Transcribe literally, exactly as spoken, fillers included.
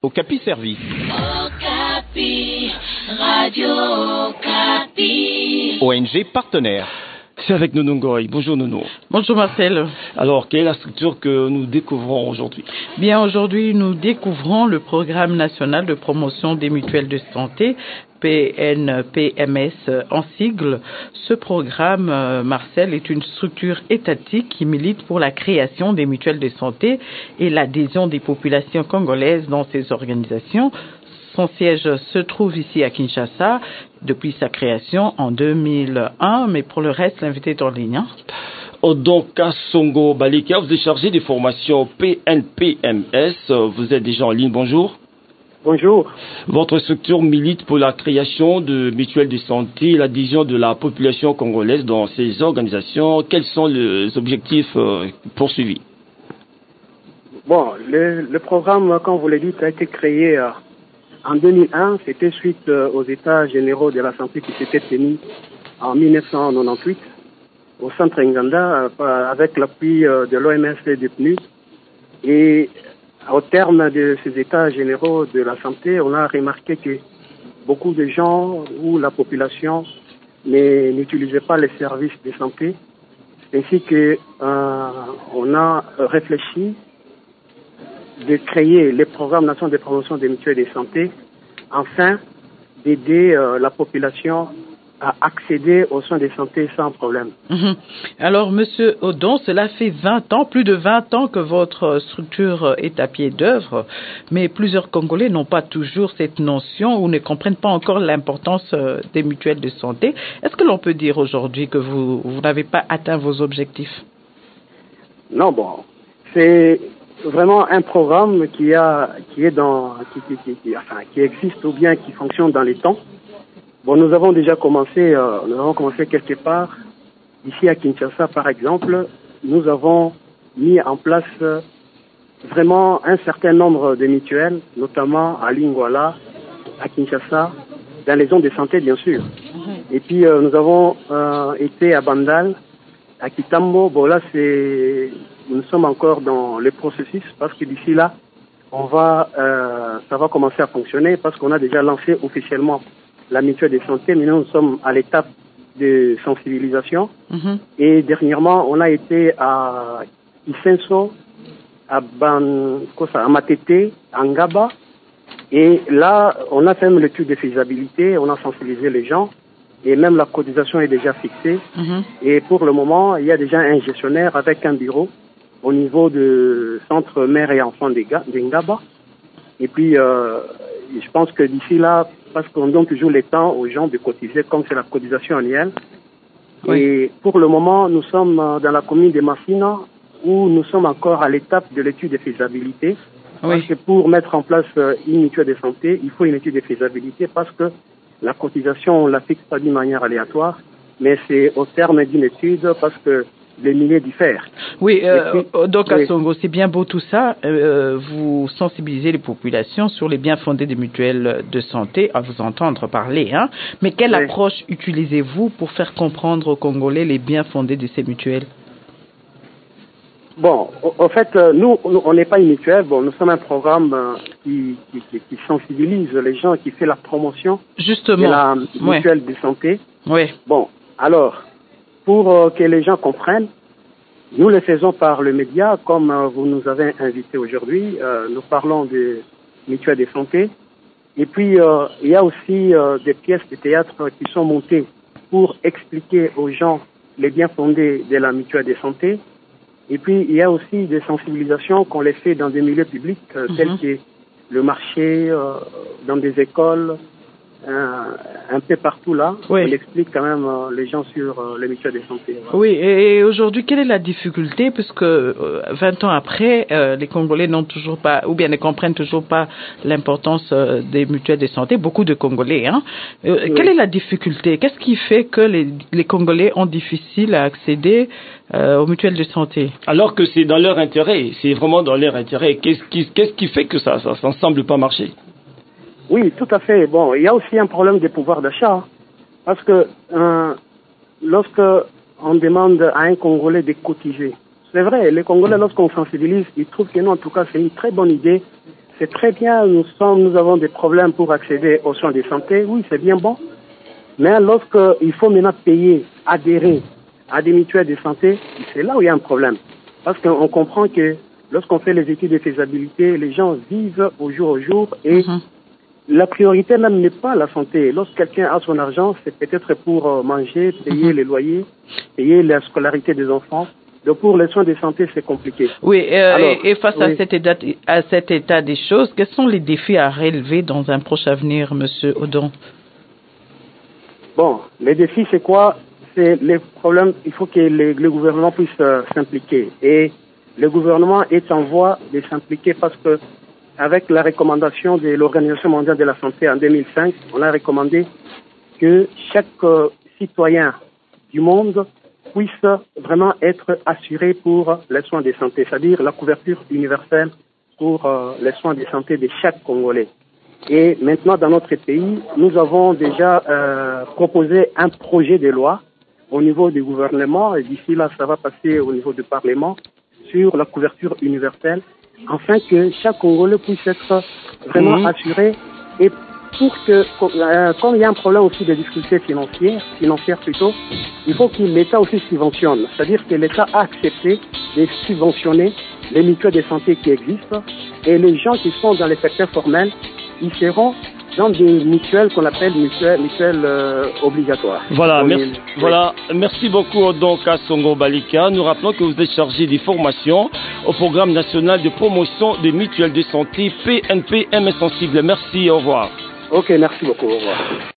Okapi Service. Okapi, Radio Okapi. O N G partenaire. C'est avec Nounou Ngoy. Bonjour Nounou. Bonjour Marcel. Alors, quelle est la structure que nous découvrons aujourd'hui? Bien, aujourd'hui, nous découvrons le Programme national de promotion des mutuelles de santé, P N P M S en sigle. Ce programme, Marcel, est une structure étatique qui milite pour la création des mutuelles de santé et l'adhésion des populations congolaises dans ces organisations. Son siège se trouve ici à Kinshasa depuis sa création en deux mille un, mais pour le reste, l'invité est en ligne. Hein? Odonka Songo Balika, vous êtes chargé des formations P N P M S. Vous êtes déjà en ligne, bonjour. Bonjour. Votre structure milite pour la création de mutuelles de santé et l'adhésion de la population congolaise dans ces organisations. Quels sont les objectifs poursuivis? Bon, le, le programme, comme vous l'avez dit, a été créé euh, en deux mille un. C'était suite euh, aux États généraux de la santé qui s'étaient tenus en mille neuf cent quatre-vingt-dix-huit au centre Nganda euh, avec l'appui euh, de l'O M S et du P N U D. Et au terme de ces états généraux de la santé, on a remarqué que beaucoup de gens ou la population n'utilisaient pas les services de santé, ainsi que euh, on a réfléchi de créer les programmes nationaux de promotion des mutuelles de santé, afin d'aider euh, la population à accéder aux soins de santé sans problème. Mmh. Alors, Monsieur Odon, cela fait vingt ans, plus de vingt ans que votre structure est à pied d'œuvre, mais plusieurs Congolais n'ont pas toujours cette notion ou ne comprennent pas encore l'importance des mutuelles de santé. Est-ce que l'on peut dire aujourd'hui que vous, vous n'avez pas atteint vos objectifs? Non, bon, c'est vraiment un programme qui a, qui est dans, qui, qui, qui, qui, enfin, qui existe ou bien qui fonctionne dans les temps. Bon, nous avons déjà commencé, euh, nous avons commencé quelque part, ici à Kinshasa par exemple, nous avons mis en place euh, vraiment un certain nombre de mutuelles, notamment à Lingwala, à Kinshasa, dans les zones de santé bien sûr. Et puis euh, nous avons euh, été à Bandal, à Kitambo. Bon là c'est, nous sommes encore dans le processus parce que d'ici là, on va, euh, ça va commencer à fonctionner parce qu'on a déjà lancé officiellement la mutuelle de santé. Maintenant, nous sommes à l'étape de sensibilisation. Mm-hmm. Et dernièrement, on a été à Isenso, à Ban, quoi ça, à Matete, à Ngaba. Et là, on a fait même l'étude de faisabilité, on a sensibilisé les gens. Et même la cotisation est déjà fixée. Mm-hmm. Et pour le moment, il y a déjà un gestionnaire avec un bureau au niveau du centre mère et enfant de Ngaba. Et puis, euh, je pense que d'ici là, parce qu'on donne toujours le temps aux gens de cotiser, comme c'est la cotisation annuelle. Oui. Et pour le moment, nous sommes dans la commune de Massina, où nous sommes encore à l'étape de l'étude de faisabilité. Oui. Parce que pour mettre en place une mutuelle de santé, il faut une étude de faisabilité, parce que la cotisation, on ne la fixe pas d'une manière aléatoire, mais c'est au terme d'une étude, parce que les milliers diffèrent. Oui, euh, donc à Songo, c'est bien beau tout ça. Euh, vous sensibilisez les populations sur les biens fondés des mutuelles de santé, à vous entendre parler. Hein. Mais quelle oui. approche utilisez-vous pour faire comprendre aux Congolais les biens fondés de ces mutuelles? Bon, en fait, nous, on n'est pas une mutuelle. Bon, nous sommes un programme qui, qui, qui sensibilise les gens, qui fait la promotion Justement. de la mutuelle oui. de santé. Oui. Bon, alors, pour euh, que les gens comprennent, nous le faisons par le média, comme euh, vous nous avez invités aujourd'hui. Euh, nous parlons de mutuelles de santé. Et puis, euh, il y a aussi euh, des pièces de théâtre qui sont montées pour expliquer aux gens les biens fondés de la mutuelle de santé. Et puis, il y a aussi des sensibilisations qu'on les fait dans des milieux publics, euh, mm-hmm. tels que le marché, euh, dans des écoles, Un, un peu partout là, oui. On explique quand même euh, les gens sur euh, les mutuelles de santé. Voilà. Oui, et, et aujourd'hui, quelle est la difficulté, puisque euh, vingt ans après, euh, les Congolais n'ont toujours pas, ou bien ne comprennent toujours pas l'importance euh, des mutuelles de santé, beaucoup de Congolais. Hein. Euh, oui. Quelle est la difficulté? Qu'est-ce qui fait que les, les Congolais ont difficile à accéder euh, aux mutuelles de santé? Alors que c'est dans leur intérêt, c'est vraiment dans leur intérêt. Qu'est-ce qui, qu'est-ce qui fait que ça, ça, ça ne semble pas marcher? Oui, tout à fait. Bon, il y a aussi un problème de pouvoir d'achat, parce que euh, lorsque on demande à un Congolais de cotiser, c'est vrai, les Congolais, lorsqu'on sensibilise, ils trouvent que non, en tout cas, c'est une très bonne idée c'est très bien, nous sommes, nous avons des problèmes pour accéder aux soins de santé, oui, c'est bien bon. Mais lorsqu'il faut maintenant payer, adhérer à des mutuelles de santé, c'est là où il y a un problème. Parce qu'on comprend que lorsqu'on fait les études de faisabilité, les gens vivent au jour au jour et mm-hmm. la priorité même n'est pas la santé. Lorsque quelqu'un a son argent, c'est peut-être pour manger, payer mm-hmm. les loyers, payer la scolarité des enfants. Donc pour les soins de santé, c'est compliqué. Oui, euh, Alors, et, et face oui. à, cet état, à cet état des choses, quels sont les défis à relever dans un proche avenir, Monsieur Odon? Bon, les défis, c'est quoi? C'est les problèmes, il faut que les, le gouvernement puisse euh, s'impliquer. Et le gouvernement est en voie de s'impliquer parce que avec la recommandation de l'Organisation mondiale de la santé en deux mille cinq, on a recommandé que chaque euh, citoyen du monde puisse vraiment être assuré pour les soins de santé, c'est-à-dire la couverture universelle pour euh, les soins de santé de chaque Congolais. Et maintenant, dans notre pays, nous avons déjà euh, proposé un projet de loi au niveau du gouvernement, et d'ici là, ça va passer au niveau du Parlement, sur la couverture universelle, afin que chaque Congolais puisse être vraiment mmh. assuré. Et pour que, euh, comme il y a un problème aussi de difficultés financières, financières plutôt, il faut que l'État aussi subventionne. C'est-à-dire que l'État a accepté de subventionner les mutuelles de santé qui existent, et les gens qui sont dans les secteurs formels, ils seront dans des mutuelles qu'on appelle mutuelles, mutuelles euh, obligatoires. Voilà, Donc, merci, oui. voilà, merci beaucoup donc à Songo Balika. Nous rappelons que vous êtes chargé des formations au programme national de promotion des mutuelles de santé P N P M S Sensible. Merci, au revoir. Ok, merci beaucoup, au revoir.